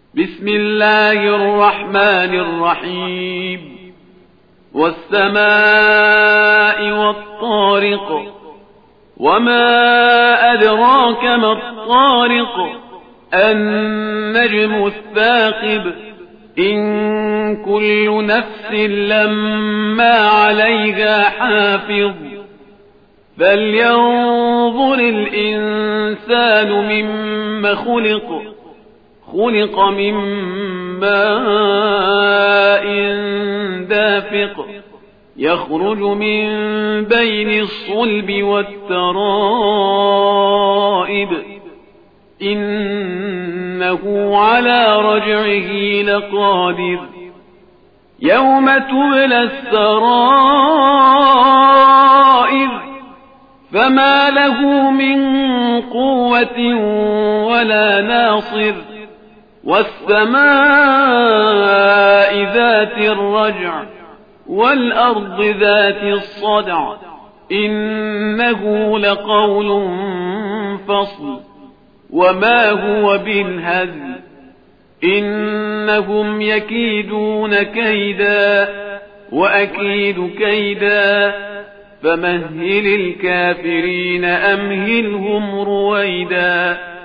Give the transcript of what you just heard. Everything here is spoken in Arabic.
بسم الله الرحمن الرحيم والسماء والطارق وما أدراك ما الطارق النجم الثاقب إن كل نفس لما عليها حافظ فلينظر الإنسان مما خلق من ماء دافق يخرج من بين الصلب والترائب إنه على رجعه لقادر يوم تبلى السرائر فما له من قوة ولا ناصر والسماء ذات الرجع والأرض ذات الصدع إنه لقول فصل وما هو بالهزل إنهم يكيدون كيدا وأكيد كيدا فمهل الكافرين أمهلهم رويدا